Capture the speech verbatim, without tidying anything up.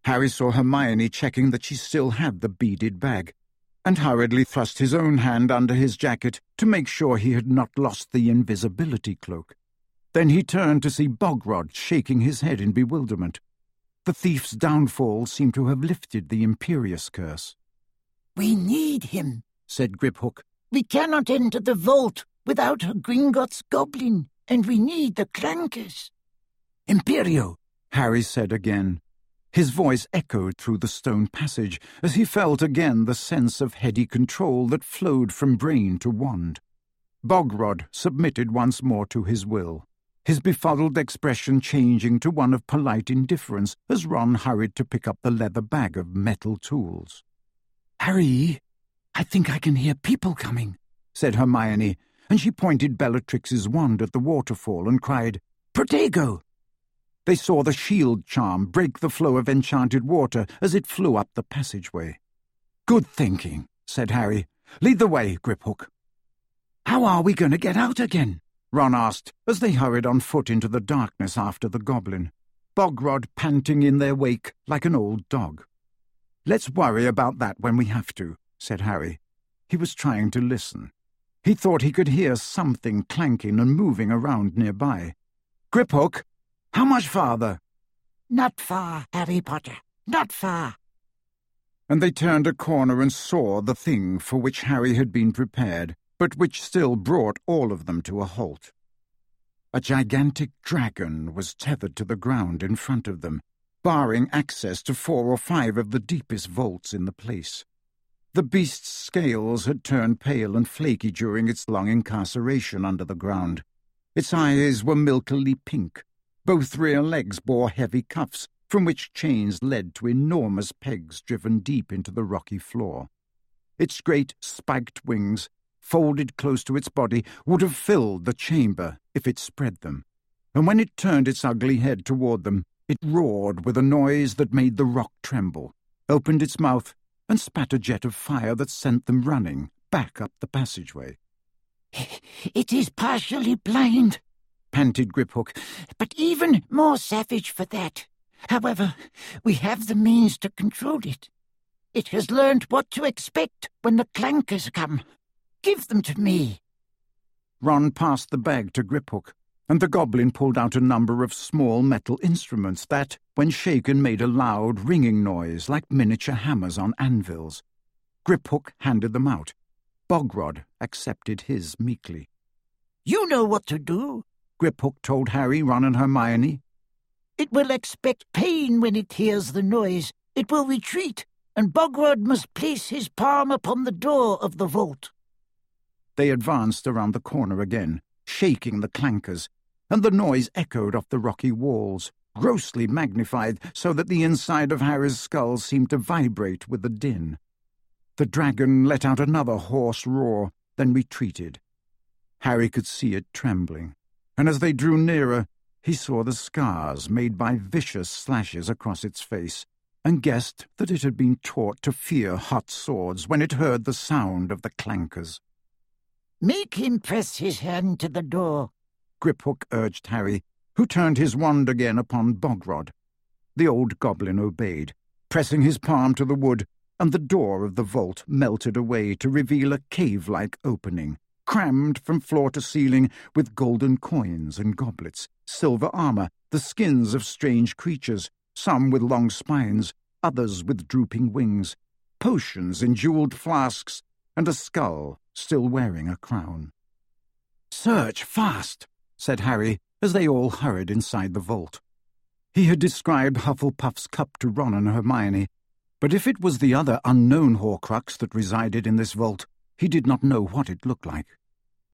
Harry saw Hermione checking that she still had the beaded bag, and hurriedly thrust his own hand under his jacket to make sure he had not lost the invisibility cloak. Then he turned to see Bogrod shaking his head in bewilderment. The thief's downfall seemed to have lifted the imperious curse. "We need him," said Griphook. "We cannot enter the vault without a Gringotts goblin, and we need the clankers." "Imperio," Harry said again. His voice echoed through the stone passage as he felt again the sense of heady control that flowed from brain to wand. Bogrod submitted once more to his will, his befuddled expression changing to one of polite indifference as Ron hurried to pick up the leather bag of metal tools. "Harry, I think I can hear people coming," said Hermione, and she pointed Bellatrix's wand at the waterfall and cried, "Protego!" They saw the shield charm break the flow of enchanted water as it flew up the passageway. "Good thinking," said Harry. "Lead the way, Griphook." "How are we going to get out again?" Ron asked as they hurried on foot into the darkness after the goblin, Bogrod panting in their wake like an old dog. "Let's worry about that when we have to," said Harry. He was trying to listen. He thought he could hear something clanking and moving around nearby. "Griphook, how much farther?" "Not far, Harry Potter, not far." And they turned a corner and saw the thing for which Harry had been prepared, but which still brought all of them to a halt. A gigantic dragon was tethered to the ground in front of them, barring access to four or five of the deepest vaults in the place. The beast's scales had turned pale and flaky during its long incarceration under the ground. Its eyes were milkily pink. Both rear legs bore heavy cuffs, from which chains led to enormous pegs driven deep into the rocky floor. Its great spiked wings, folded close to its body, would have filled the chamber if it spread them, and when it turned its ugly head toward them, it roared with a noise that made the rock tremble, opened its mouth, and spat a jet of fire that sent them running back up the passageway. "It is partially blind," panted Griphook, "but even more savage for that. However, we have the means to control it. It has learned what to expect when the clankers come. Give them to me." Ron passed the bag to Griphook, and the goblin pulled out a number of small metal instruments that, when shaken, made a loud ringing noise like miniature hammers on anvils. Griphook handed them out. Bogrod accepted his meekly. "You know what to do," Griphook told Harry, Ron, and Hermione. "It will expect pain when it hears the noise. It will retreat, and Bogrod must place his palm upon the door of the vault." They advanced around the corner again, shaking the clankers, and the noise echoed off the rocky walls, grossly magnified so that the inside of Harry's skull seemed to vibrate with the din. The dragon let out another hoarse roar, then retreated. Harry could see it trembling, and as they drew nearer, he saw the scars made by vicious slashes across its face, and guessed that it had been taught to fear hot swords when it heard the sound of the clankers. "Make him press his hand to the door," Griphook urged Harry, who turned his wand again upon Bogrod. The old goblin obeyed, pressing his palm to the wood, and the door of the vault melted away to reveal a cave-like opening, crammed from floor to ceiling with golden coins and goblets, silver armor, the skins of strange creatures, some with long spines, others with drooping wings, potions in jeweled flasks, and a skull still wearing a crown. "Search fast," said Harry, as they all hurried inside the vault. He had described Hufflepuff's cup to Ron and Hermione, but if it was the other unknown Horcrux that resided in this vault, he did not know what it looked like.